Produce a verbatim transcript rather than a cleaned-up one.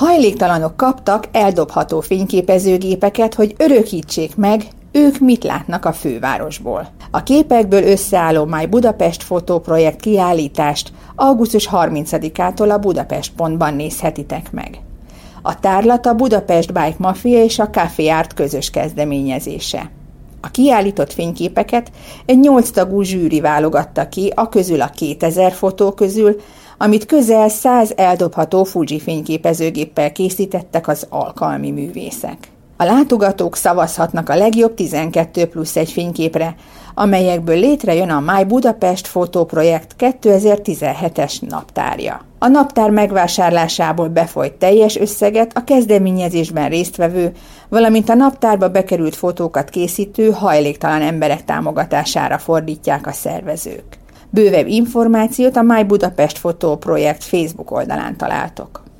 Hajléktalanok kaptak eldobható fényképezőgépeket, hogy örökítsék meg, ők mit látnak a fővárosból. A képekből összeálló My Budapest fotóprojekt kiállítást augusztus harmincadikától a Budapest pontban nézhetitek meg. A tárlat a Budapest Bike Mafia és a Café Art közös kezdeményezése. A kiállított fényképeket egy nyolc tagú zsűri válogatta ki a közül a kétezer fotó közül, amit közel száz eldobható Fuji fényképezőgéppel készítettek az alkalmi művészek. A látogatók szavazhatnak a legjobb tizenkettő plusz egy fényképre, amelyekből létrejön a My Budapest fotóprojekt kétezer-tizenhetes naptárja. A naptár megvásárlásából befolyt teljes összeget a kezdeményezésben résztvevő, valamint a naptárba bekerült fotókat készítő hajléktalan emberek támogatására fordítják a szervezők. Bővebb információt a My Budapest fotóprojekt Facebook oldalán találtok.